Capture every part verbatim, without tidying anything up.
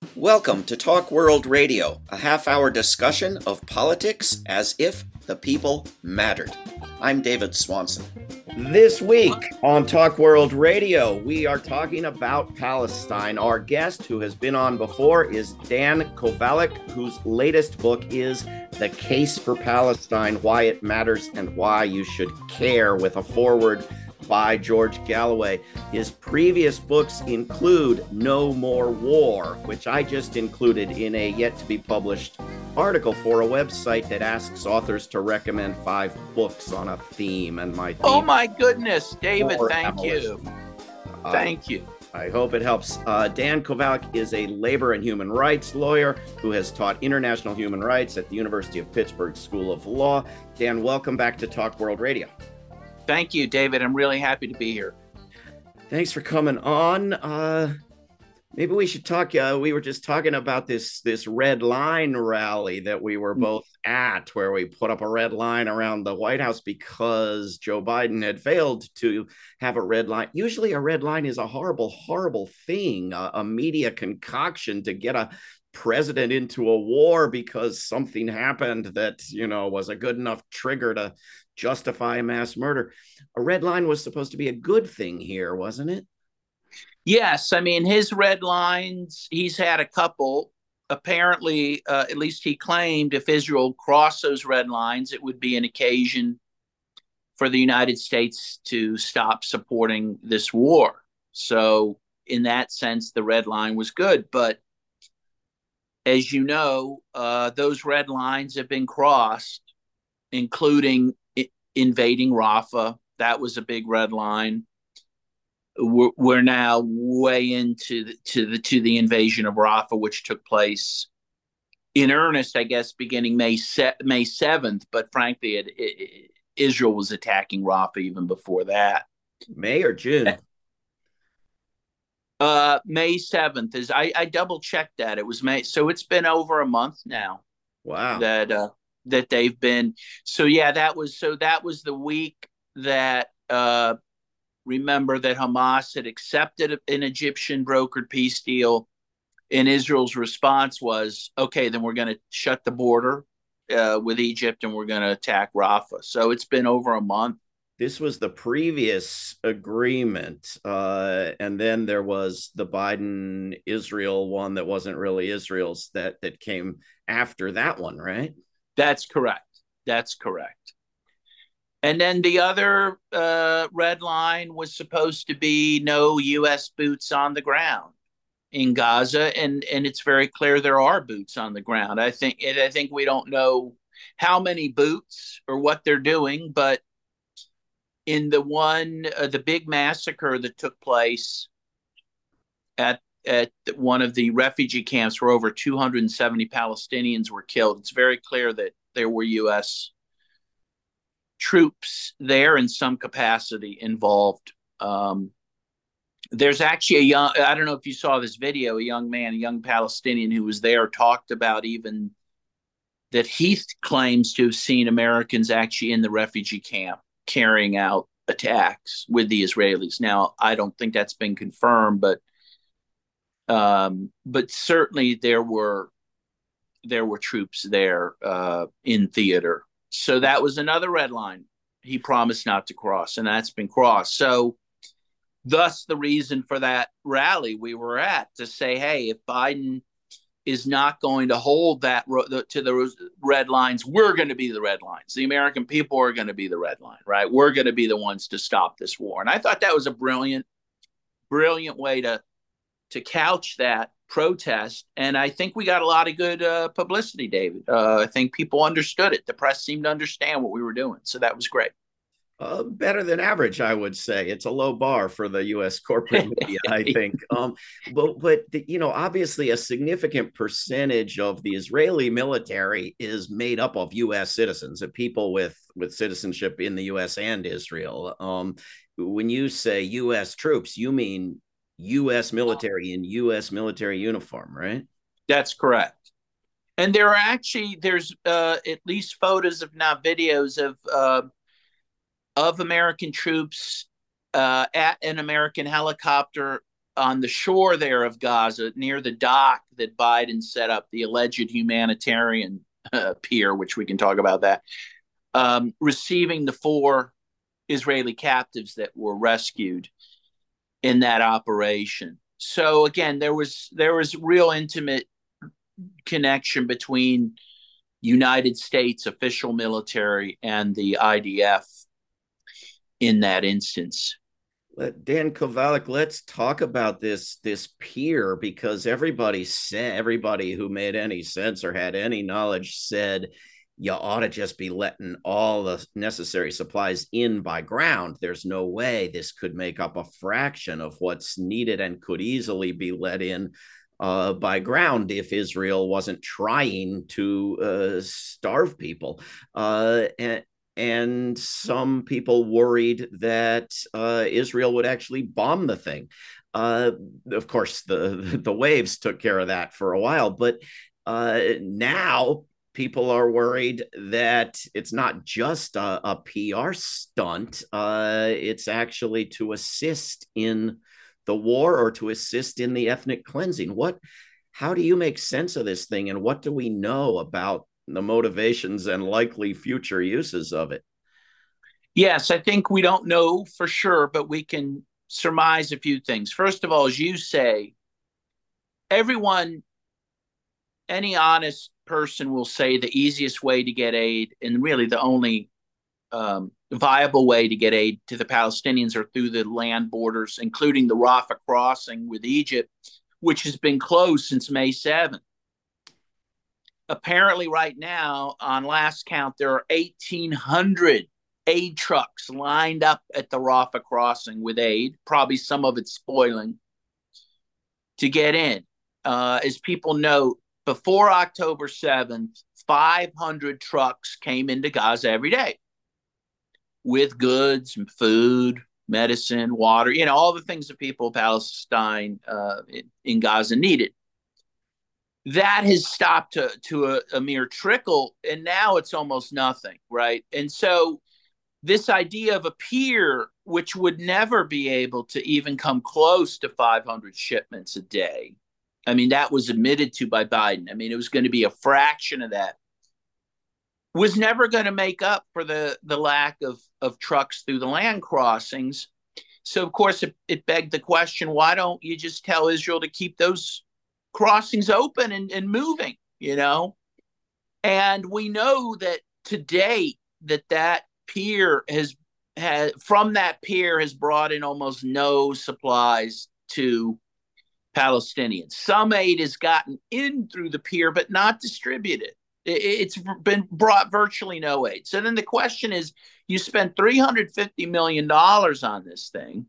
Welcome to Talk World Radio, a half-hour discussion of politics as if the people mattered. I'm David Swanson. This week on Talk World Radio, we are talking about Palestine. Our guest, who has been on before, is Dan Kovalik, whose latest book is The Case for Palestine, Why It Matters and Why You Should Care, with a foreword by George Galloway. His previous books include No More War, which I just included in a yet-to-be-published article for a website that asks authors to recommend five books on a theme. And my theme, oh my goodness, David, thank you. Uh, thank you. I hope it helps. Uh, Dan Kovalik is a labor and human rights lawyer who has taught international human rights at the University of Pittsburgh School of Law. Dan, welcome back to Talk World Radio. Thank you, David. I'm really happy to be here. Thanks for coming on. Uh, maybe we should talk. Uh, we were just talking about this this red line rally that we were both at, where we put up a red line around the White House because Joe Biden had failed to have a red line. Usually a red line is a horrible, horrible thing, a, a media concoction to get a president into a war because something happened that, you know, was a good enough trigger to justify mass murder. A red line was supposed to be a good thing here, wasn't it? Yes. I mean, his red lines, he's had a couple. Apparently, uh, at least he claimed if Israel crossed those red lines, it would be an occasion for the United States to stop supporting this war. So in that sense, the red line was good. But as you know, uh, those red lines have been crossed, including invading Rafah. That was a big red line. We're, we're now way into the, to the to the invasion of Rafah, which took place in earnest, I guess, beginning May May seventh. But frankly, it, it, Israel was attacking Rafah even before that. May or June? Uh, May seventh is. I, I double checked that. It was May, so it's been over a month now. Wow. That. Uh, that they've been. So yeah, that was, so that was the week that, uh, remember that Hamas had accepted an Egyptian brokered peace deal, and Israel's response was, okay, then we're going to shut the border uh, with Egypt and we're going to attack Rafah. So it's been over a month. This was the previous agreement. Uh, and then there was the Biden Israel one that wasn't really Israel's that, that came after that one, right? That's correct. That's correct. And then the other uh, red line was supposed to be no U S boots on the ground in Gaza, and and it's very clear there are boots on the ground. I think it, I think we don't know how many boots or what they're doing, but in the one uh, the big massacre that took place at at one of the refugee camps where over two hundred seventy Palestinians were killed, it's very clear that there were U S troops there in some capacity involved. Um, there's actually a young, I don't know if you saw this video, a young man, a young Palestinian who was there talked about even that he claims to have seen Americans actually in the refugee camp carrying out attacks with the Israelis. Now, I don't think that's been confirmed, but Um, but certainly there were there were troops there uh, in theater. So that was another red line he promised not to cross, and that's been crossed. So thus the reason for that rally we were at, to say, hey, if Biden is not going to hold that ro- to the red lines, we're going to be the red lines. The American people are going to be the red line, right? We're going to be the ones to stop this war. And I thought that was a brilliant, brilliant way to to couch that protest. And I think we got a lot of good uh, publicity, David. Uh, I think people understood it. The press seemed to understand what we were doing. So that was great. Uh, better than average, I would say. It's a low bar for the U S corporate media, I think. Um, but, but the, you know, obviously a significant percentage of the Israeli military is made up of U S citizens, of people with, with citizenship in the U S and Israel. Um, when you say U S troops, you mean U S military in U S military uniform, right? That's correct. And there are actually, there's uh, at least photos, if not videos, of uh, of American troops uh, at an American helicopter on the shore there of Gaza, near the dock that Biden set up, the alleged humanitarian uh, pier, which we can talk about that, um, receiving the four Israeli captives that were rescued in that operation. So again, there was there was real intimate connection between United States official military and the I D F in that instance. Dan Kovalik, let's talk about this this pier, because everybody said everybody who made any sense or had any knowledge said you ought to just be letting all the necessary supplies in by ground. There's no way this could make up a fraction of what's needed and could easily be let in uh, by ground if Israel wasn't trying to uh, starve people. Uh, and, and some people worried that uh, Israel would actually bomb the thing. Uh, of course, the, the waves took care of that for a while, but uh, now people are worried that it's not just a, a P R stunt. Uh, it's actually to assist in the war or to assist in the ethnic cleansing. What, how do you make sense of this thing, and what do we know about the motivations and likely future uses of it? Yes, I think we don't know for sure, but we can surmise a few things. First of all, as you say, everyone, any honest person will say the easiest way to get aid, and really the only um, viable way to get aid to the Palestinians, are through the land borders, including the Rafah crossing with Egypt, which has been closed since May seventh. Apparently, right now, on last count, there are eighteen hundred aid trucks lined up at the Rafah crossing with aid, probably some of it spoiling, to get in. Uh, as people know, before October seventh, five hundred trucks came into Gaza every day with goods and food, medicine, water, you know, all the things that people of Palestine uh, in, in Gaza needed. That has stopped to, to a, a mere trickle, and now it's almost nothing, right? And so this idea of a pier, which would never be able to even come close to five hundred shipments a day, I mean, that was admitted to by Biden. I mean, it was going to be a fraction of that, was never going to make up for the, the lack of, of trucks through the land crossings. So, of course, it, it begged the question, why don't you just tell Israel to keep those crossings open and, and moving, you know? And we know that to date that that pier has, has from that pier has brought in almost no supplies to Palestinians. Some aid has gotten in through the pier, but not distributed. It's been brought virtually no aid. So then the question is, you spent three hundred fifty million dollars on this thing.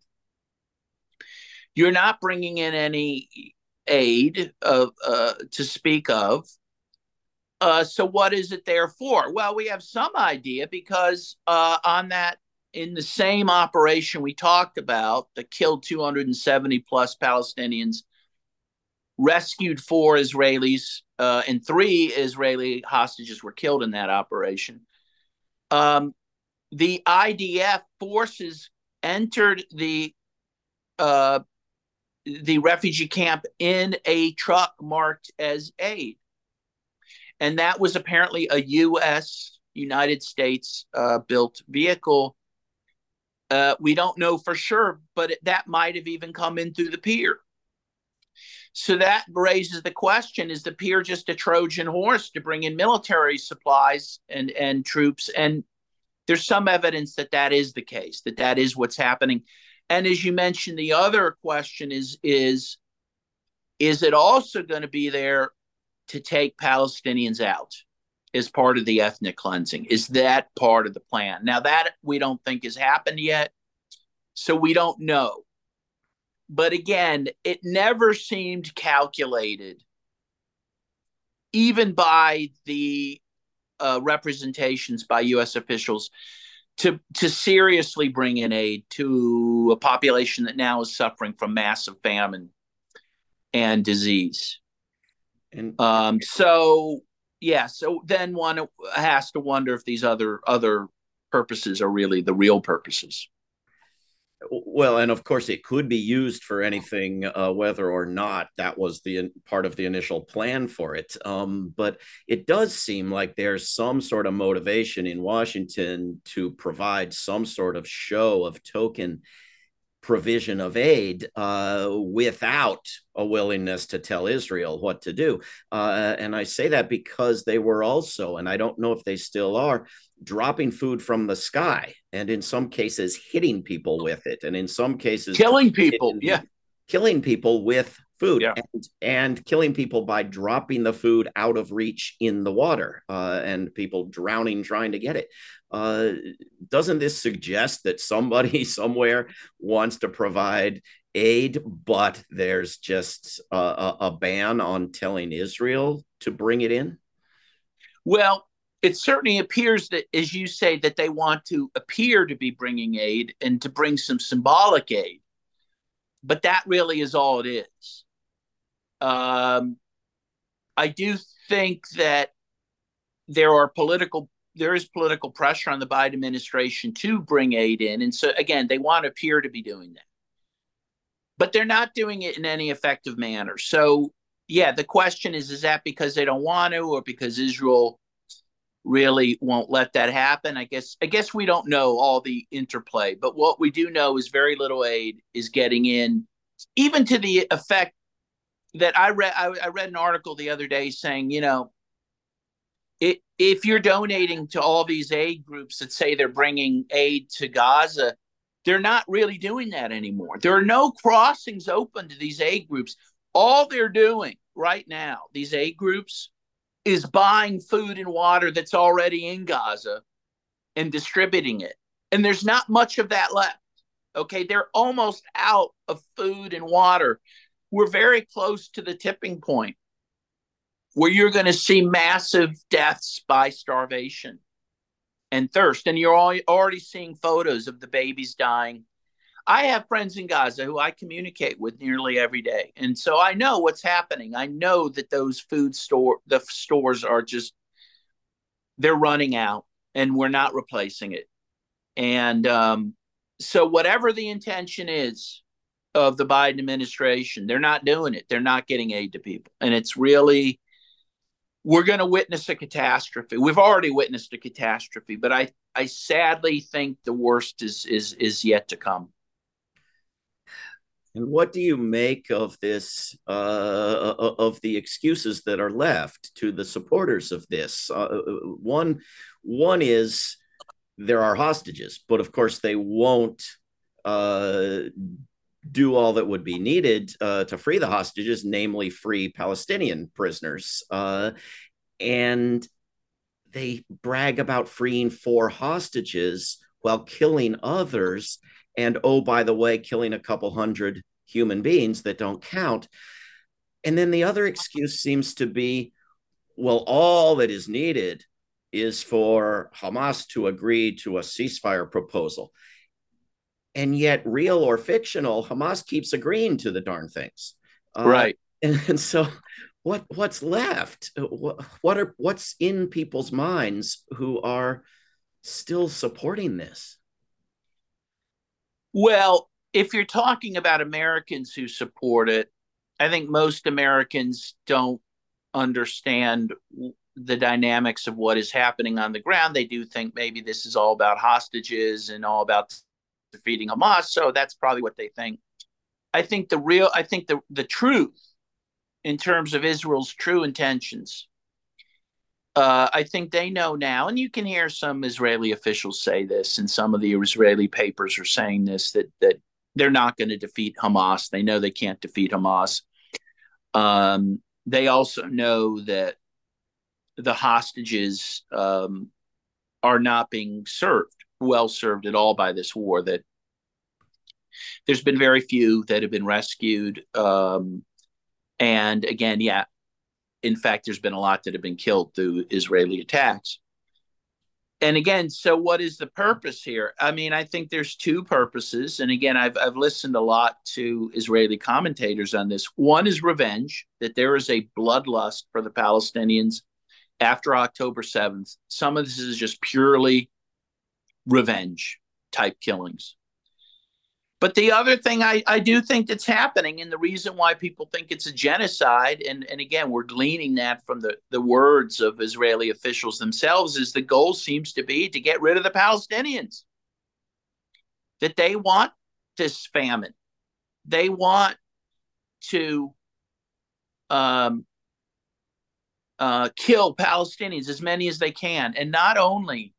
You're not bringing in any aid of, uh, to speak of. Uh, so what is it there for? Well, we have some idea, because uh, on that, in the same operation we talked about that killed two hundred seventy plus Palestinians, rescued four Israelis, uh, and three Israeli hostages were killed in that operation. Um, the I D F forces entered the uh, the refugee camp in a truck marked as aid. And that was apparently a U S, United States uh, built vehicle. Uh, we don't know for sure, but it, that might have even come in through the pier. So that raises the question, is the pier just a Trojan horse to bring in military supplies and, and troops? And there's some evidence that that is the case, that that is what's happening. And as you mentioned, the other question is, is, is it also going to be there to take Palestinians out as part of the ethnic cleansing? Is that part of the plan? Now, that we don't think has happened yet, so we don't know. But again, it never seemed calculated, even by the uh, representations by U S officials, to, to seriously bring in aid to a population that now is suffering from massive famine and disease. And um, so, yeah, so then one has to wonder if these other other purposes are really the real purposes. Well, and of course, it could be used for anything, uh, whether or not that was the part of the initial plan for it. Um, but it does seem like there's some sort of motivation in Washington to provide some sort of show of token provision of aid uh, without a willingness to tell Israel what to do. Uh, and I say that because they were also, and I don't know if they still are, dropping food from the sky, and in some cases hitting people with it, and in some cases killing people. Yeah, killing people with food, yeah. and, and killing people by dropping the food out of reach in the water, uh, and people drowning trying to get it. Uh, doesn't this suggest that somebody somewhere wants to provide aid, but there's just a, a, a ban on telling Israel to bring it in? Well, it certainly appears that, as you say, that they want to appear to be bringing aid and to bring some symbolic aid. But that really is all it is. Um, I do think that there are political, there is political pressure on the Biden administration to bring aid in. And so, again, they want to appear to be doing that. But they're not doing it in any effective manner. So, yeah, the question is, is that because they don't want to, or because Israel really won't let that happen? I guess I guess we don't know all the interplay, but what we do know is very little aid is getting in, even to the effect that I read I, I read an article the other day saying, you know, it, if you're donating to all these aid groups that say they're bringing aid to Gaza, they're not really doing that anymore. There are no crossings open to these aid groups. All they're doing right now, these aid groups, is buying food and water that's already in Gaza and distributing it. And there's not much of that left. Okay, they're almost out of food and water. We're very close to the tipping point where you're going to see massive deaths by starvation and thirst. And you're already seeing photos of the babies dying. I have friends in Gaza who I communicate with nearly every day. And so I know what's happening. I know that those food store, the stores are just, they're running out and we're not replacing it. And um, so whatever the intention is of the Biden administration, they're not doing it. They're not getting aid to people. And it's really, we're going to witness a catastrophe. We've already witnessed a catastrophe, but I, I sadly think the worst is, is, is yet to come. And what do you make of this, uh, of the excuses that are left to the supporters of this? Uh, one, one is there are hostages, but of course they won't uh, do all that would be needed uh, to free the hostages, namely free Palestinian prisoners. Uh, and they brag about freeing four hostages while killing others. And, oh, by the way, killing a couple hundred human beings that don't count. And then the other excuse seems to be, well, all that is needed is for Hamas to agree to a ceasefire proposal. And yet, real or fictional, Hamas keeps agreeing to the darn things. Uh, right. And, and so what what's left? What, what are what's in people's minds who are still supporting this? Well, if you're talking about Americans who support it, I think most Americans don't understand the dynamics of what is happening on the ground. They do think maybe this is all about hostages and all about defeating Hamas. So that's probably what they think. I think the real, I think the, the truth in terms of Israel's true intentions, uh, I think they know now, and you can hear some Israeli officials say this, and some of the Israeli papers are saying this, that that they're not going to defeat Hamas. They know they can't defeat Hamas. Um, they also know that the hostages um, are not being served, well served at all by this war, that there's been very few that have been rescued. Um, and again, yeah, in fact, there's been a lot that have been killed through Israeli attacks. And again, so what is the purpose here? I mean, I think there's two purposes. And again, I've I've listened a lot to Israeli commentators on this. One is revenge, that there is a bloodlust for the Palestinians after October seventh. Some of this is just purely revenge type killings. But the other thing I, I do think that's happening, and the reason why people think it's a genocide, and, and again, we're gleaning that from the, the words of Israeli officials themselves, is the goal seems to be to get rid of the Palestinians. That they want this famine. They want to um, uh, kill Palestinians, as many as they can. And not only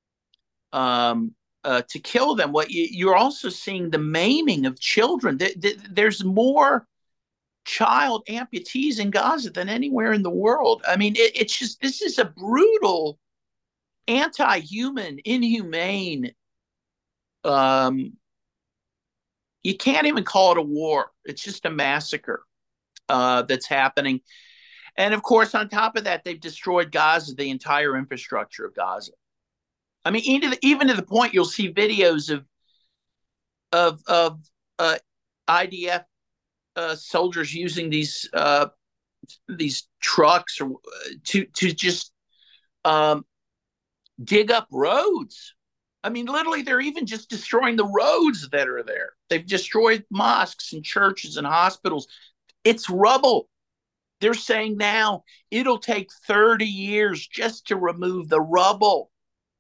um, uh, to kill them, what you, you're also seeing the maiming of children. There's more child amputees in Gaza than anywhere in the world. I mean, it, it's just, this is a brutal, anti-human, inhumane, um, you can't even call it a war. It's just a massacre uh, that's happening. And of course, on top of that, they've destroyed Gaza, the entire infrastructure of Gaza. I mean, even to the, even to the point you'll see videos of of of uh, I D F uh, soldiers using these uh, these trucks or, uh, to to just um, dig up roads. I mean, literally, they're even just destroying the roads that are there. They've destroyed mosques and churches and hospitals. It's rubble. They're saying now it'll take thirty years just to remove the rubble.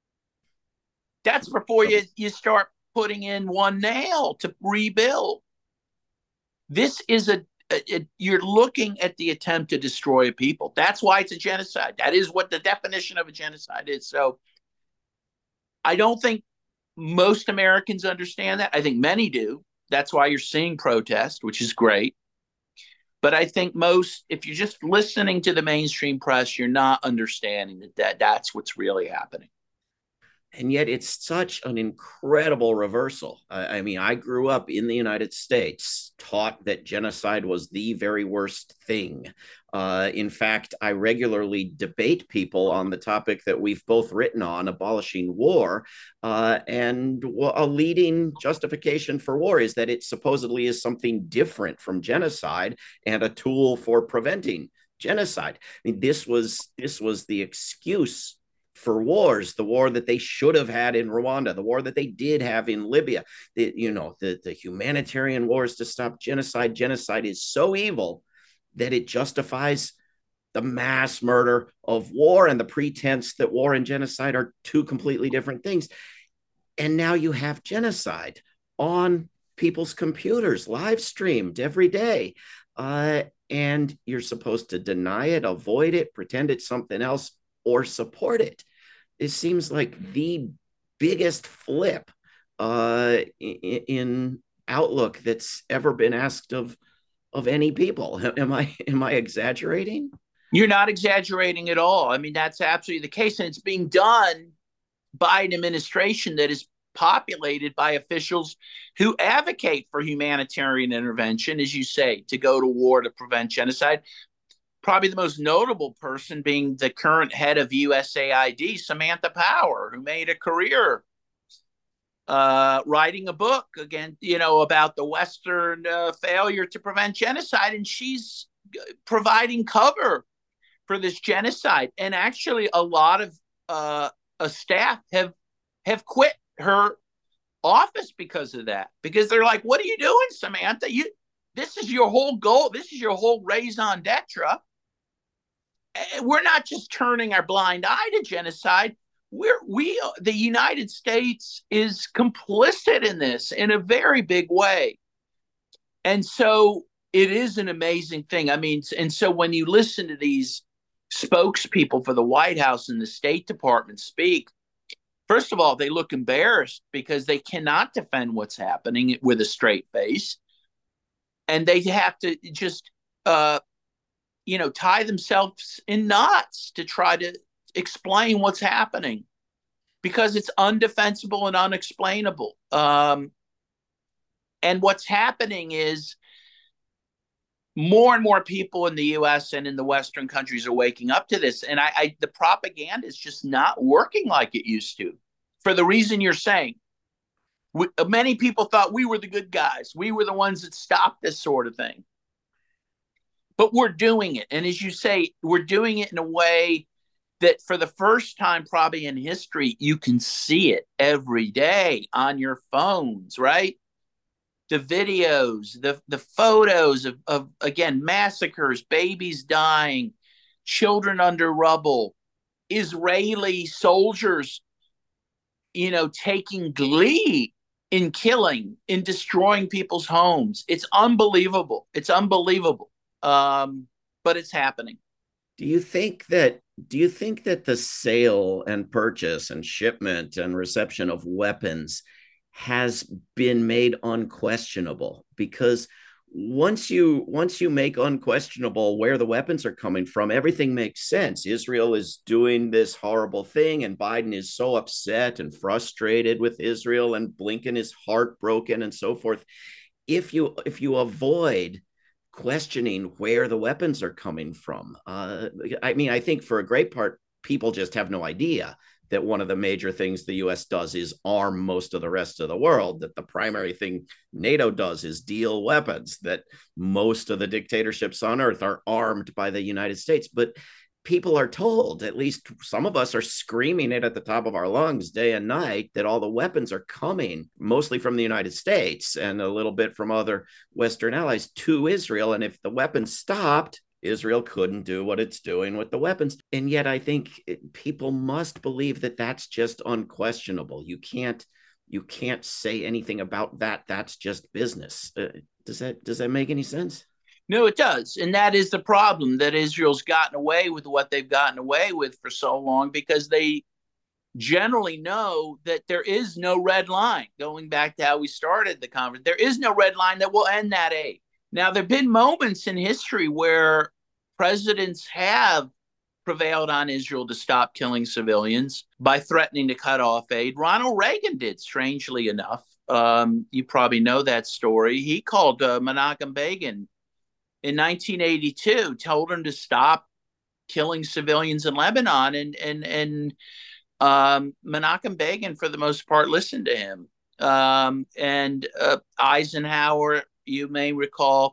That's before you, you start putting in one nail to rebuild. This is a, a, a, you're looking at the attempt to destroy a people. That's why it's a genocide. That is what the definition of a genocide is. So I don't think most Americans understand that. I think many do. That's why you're seeing protest, which is great. But I think most, if you're just listening to the mainstream press, you're not understanding that, that that's what's really happening. And yet it's such an incredible reversal. I mean, I grew up in the United States, taught that genocide was the very worst thing. Uh, in fact, I regularly debate people on the topic that we've both written on, abolishing war. Uh, and a leading justification for war is that it supposedly is something different from genocide and a tool for preventing genocide. I mean, this was this was the excuse for wars, the war that they should have had in Rwanda, the war that they did have in Libya, the, you know, the, the humanitarian wars to stop genocide. Genocide is so evil that it justifies the mass murder of war and the pretense that war and genocide are two completely different things. And now you have genocide on people's computers, live streamed every day. Uh, and you're supposed to deny it, avoid it, pretend it's something else, or support it. It seems like the biggest flip uh, in, in outlook that's ever been asked of of any people. Am I am I exaggerating? You're not exaggerating at all. I mean, that's absolutely the case, and it's being done by an administration that is populated by officials who advocate for humanitarian intervention, as you say, to go to war to prevent genocide. Probably the most notable person being the current head of U S A I D, Samantha Power, who made a career uh, writing a book again, you know, about the Western uh, failure to prevent genocide, and she's providing cover for this genocide. And actually, a lot of uh, a staff have have quit her office because of that, because they're like, "What are you doing, Samantha? You this is your whole goal. This is your whole raison d'etre. We're not just turning our blind eye to genocide. We're we the United States is complicit in this in a very big way." And so it is an amazing thing. I mean, and so when you listen to these spokespeople for the White House and the State Department speak, first of all, they look embarrassed because they cannot defend what's happening with a straight face. And they have to just uh, you know, tie themselves in knots to try to explain what's happening because it's undefensible and unexplainable. Um, and what's happening is more and more people in the U S and in the Western countries are waking up to this. And I, I the propaganda is just not working like it used to for the reason you're saying. We, many people thought we were the good guys. We were the ones that stopped this sort of thing. But we're doing it. And as you say, we're doing it in a way that for the first time probably in history, you can see it every day on your phones, right? the videos, the, the photos of, of, again, massacres, babies dying, children under rubble, Israeli soldiers, you know, taking glee in killing, in destroying people's homes. It's unbelievable. It's unbelievable. Um, but it's happening. Do you think that do you think that the sale and purchase and shipment and reception of weapons has been made unquestionable? Because once you once you make unquestionable where the weapons are coming from, everything makes sense. Israel is doing this horrible thing, and Biden is so upset and frustrated with Israel, and Blinken is heartbroken and so forth. If you if you avoid questioning where the weapons are coming from, uh, I mean, I think for a great part, people just have no idea that one of the major things the U S does is arm most of the rest of the world, that the primary thing NATO does is deal weapons, that most of the dictatorships on earth are armed by the United States. But people are told, at least some of us are screaming it at the top of our lungs day and night, that all the weapons are coming mostly from the United States and a little bit from other Western allies to Israel. And if the weapons stopped, Israel couldn't do what it's doing with the weapons. And yet I think it, people must believe that that's just unquestionable. You can't you can't say anything about that. That's just business. Uh, does that does that make any sense? No, it does. And that is the problem, that Israel's gotten away with what they've gotten away with for so long, because they generally know that there is no red line. Going back to how we started the conference, there is no red line that will end that aid. Now, there have been moments in history where presidents have prevailed on Israel to stop killing civilians by threatening to cut off aid. Ronald Reagan did, strangely enough. Um, you probably know that story. He called uh, Menachem Begin in nineteen eighty-two, told him to stop killing civilians in Lebanon, and and and um, Menachem Begin, for the most part, listened to him. Um, and uh, Eisenhower, you may recall,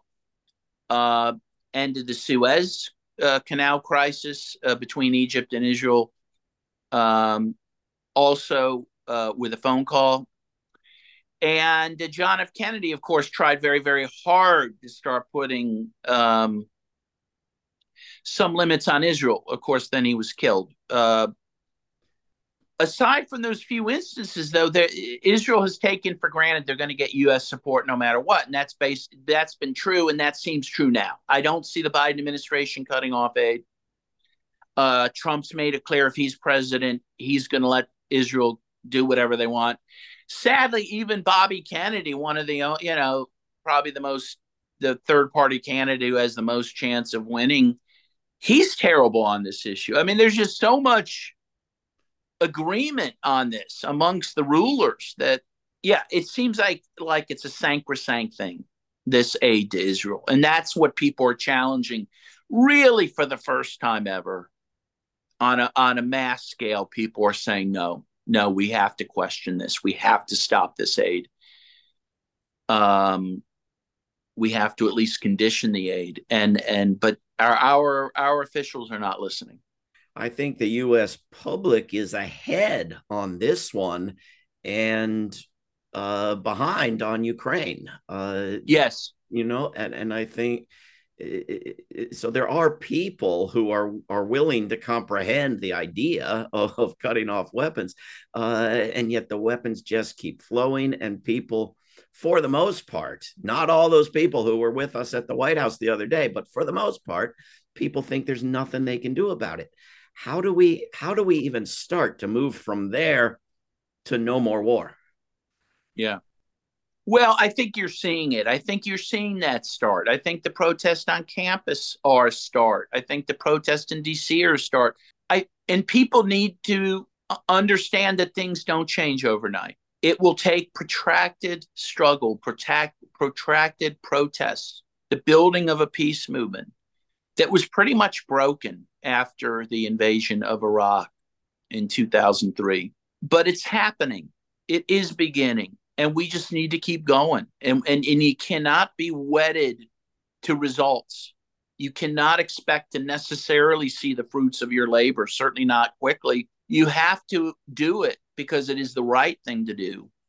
uh, ended the Suez uh, Canal crisis uh, between Egypt and Israel, um, also uh, with a phone call. And uh, John F. Kennedy, of course, tried very, very hard to start putting um, some limits on Israel. Of course, then he was killed. Uh, aside from those few instances, though, there, Israel has taken for granted they're going to get U S support no matter what, and that's based. That's been true, and that seems true now. I don't see the Biden administration cutting off aid. Uh, Trump's made it clear if he's president, he's going to let Israel do whatever they want. Sadly, even Bobby Kennedy, one of the, you know, probably the most, the third party candidate who has the most chance of winning, he's terrible on this issue. I mean, there's just so much agreement on this amongst the rulers that, yeah, it seems like like it's a sacrosanct thing, this aid to Israel. And that's what people are challenging, really, for the first time ever. On a, on a mass scale, people are saying, no, no, we have to question this. We have to stop this aid. Um, we have to at least condition the aid. And, and but our, our, our officials are not listening. I think the U S public is ahead on this one and uh, behind on Ukraine. Uh, yes. You know, and, and I think so there are people who are are willing to comprehend the idea of, of cutting off weapons, uh, and yet the weapons just keep flowing, and people, for the most part, not all those people who were with us at the White House the other day, but for the most part, people think there's nothing they can do about it. How do we how do we even start to move from there to no more war? Yeah. Well, I think you're seeing it. I think you're seeing that start. I think the protests on campus are a start. I think the protests in D C are a start. I and people need to understand that things don't change overnight. It will take protracted struggle, protract, protracted protests, the building of a peace movement that was pretty much broken after the invasion of Iraq in two thousand three. But it's happening. It is beginning. And we just need to keep going. And, and, and you cannot be wedded to results. You cannot expect to necessarily see the fruits of your labor, certainly not quickly. You have to do it because it is the right thing to do.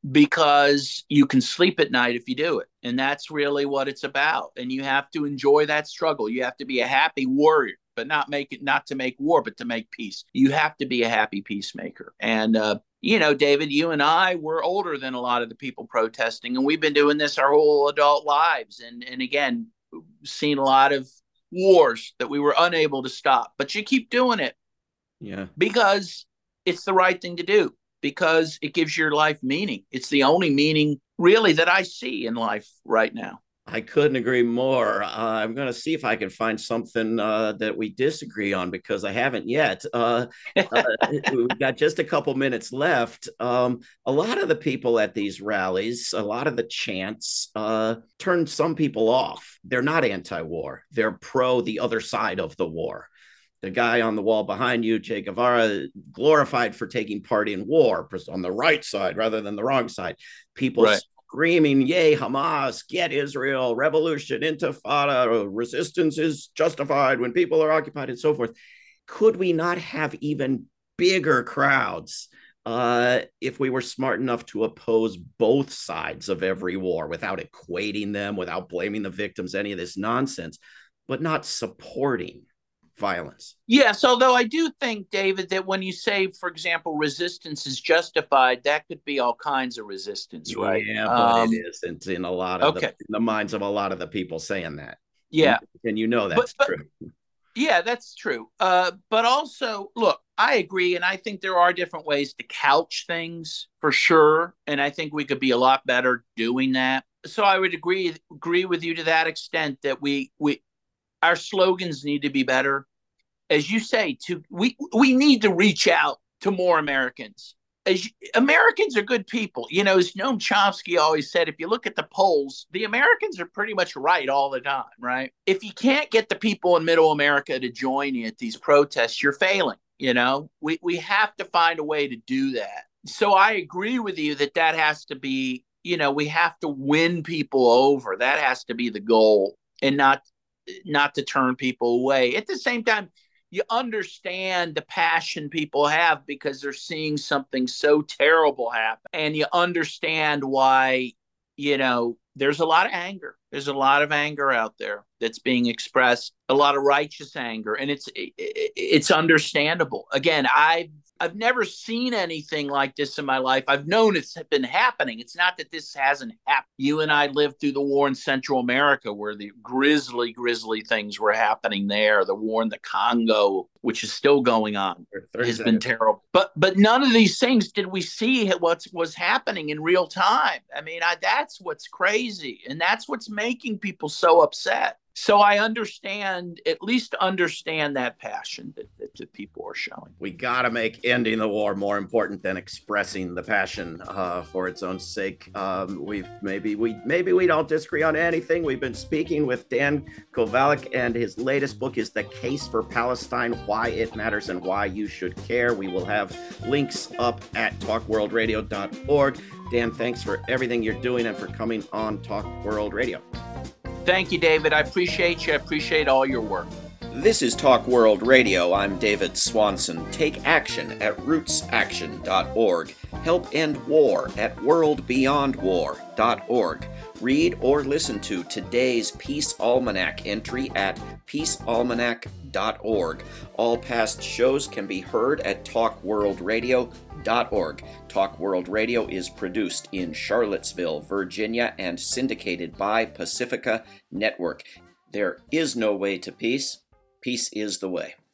because you can sleep at night if you do it. And that's really what it's about. And you have to enjoy that struggle. You have to be a happy warrior, but not make it, not to make war, but to make peace. You have to be a happy peacemaker. And, uh, you know, David, you and I, we're older than a lot of the people protesting, and we've been doing this our whole adult lives. And, and again, seen a lot of wars that we were unable to stop, but you keep doing it. Yeah. Because it's the right thing to do, because it gives your life meaning. It's the only meaning really that I see in life right now. I couldn't agree more. Uh, I'm going to see if I can find something uh, that we disagree on, because I haven't yet. Uh, uh, we've got just a couple minutes left. Um, a lot of the people at these rallies, a lot of the chants uh, turn some people off. They're not anti-war. They're pro the other side of the war. The guy on the wall behind you, Che Guevara, glorified for taking part in war on the right side rather than the wrong side. People right. screaming, yay, Hamas, get Israel, revolution, intifada, resistance is justified when people are occupied, and so forth. Could we not have even bigger crowds uh, if we were smart enough to oppose both sides of every war without equating them, without blaming the victims, any of this nonsense, but not supporting violence? Yes, although I do think, David, that when you say, for example, resistance is justified, that could be all kinds of resistance, right? Yeah, but um, it isn't in a lot of okay. the, in the minds of a lot of the people saying that. Yeah. And, and you know that's but, but, true. Yeah, that's true. Uh, but also, look, I agree, and I think there are different ways to couch things for sure, and I think we could be a lot better doing that. So I would agree agree with you to that extent that we we our slogans need to be better. As you say, to we we need to reach out to more Americans. As you, Americans are good people. You know, as Noam Chomsky always said, if you look at the polls, the Americans are pretty much right all the time, right? If you can't get the people in middle America to join you at these protests, you're failing. You know, we, we have to find a way to do that. So I agree with you that that has to be, you know, we have to win people over. That has to be the goal, and not not to turn people away. At the same time, you understand the passion people have because they're seeing something so terrible happen. And you understand why, you know, there's a lot of anger. There's a lot of anger out there that's being expressed, a lot of righteous anger. And it's it's understandable. Again, I've I've never seen anything like this in my life. I've known it's been happening. It's not that this hasn't happened. You and I lived through the war in Central America where the grisly, grisly things were happening there. The war in the Congo, which is still going on, has been terrible. But but none of these things did we see what was happening in real time. I mean, I, that's what's crazy. And that's what's making people so upset. So I understand, at least understand that passion that, that, that people are showing. We got to make ending the war more important than expressing the passion uh, for its own sake. Um, we've maybe we maybe we don't disagree on anything. We've been speaking with Dan Kovalik, and his latest book is The Case for Palestine: Why It Matters and Why You Should Care. We will have links up at talk world radio dot org. Dan, thanks for everything you're doing and for coming on Talk World Radio. Thank you, David. I appreciate you. I appreciate all your work. This is Talk World Radio. I'm David Swanson. Take action at roots action dot org. Help end war at world beyond war dot org. Read or listen to today's Peace Almanac entry at peace almanac dot org. All past shows can be heard at talk world radio dot org. Talk World Radio is produced in Charlottesville, Virginia, and syndicated by Pacifica Network. There is no way to peace. Peace is the way.